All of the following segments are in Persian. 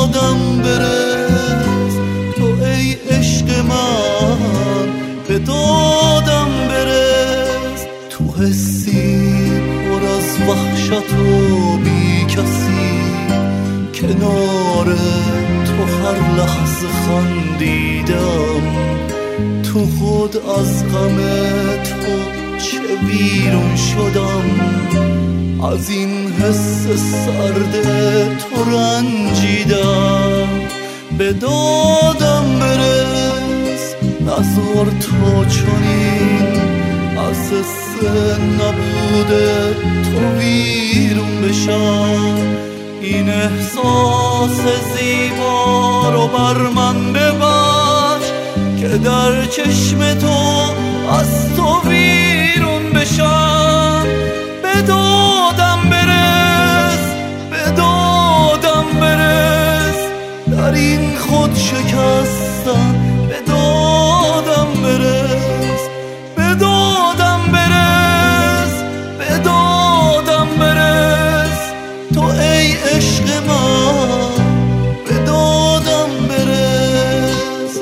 دادم برس، تو ای عشق من به دادم برس. تو حسی پر از وحشت و بی کسی، کنار تو هر لحظه خندیدم. تو خود از غم تو چه ویرون شدم، از این حس سرد تو رنجیدم. به دادم برس، نذار تا چنین از حس نبود تو ویرون بشم. این احساس زیبا رو بر من ببخش که در چشم تو از تو ویرون بشم. به دادم برس، به دادم برس، در این خود شکستن. به دادم برس، به دادم برس، به دادم برس. تو ای عشق من به دادم برس.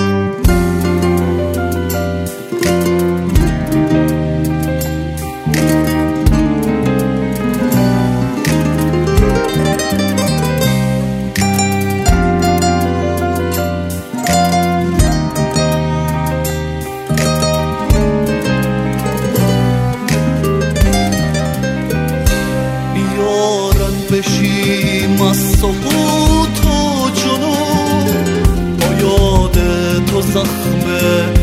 بشیم از سقوط و جنون، با یاد تو زخم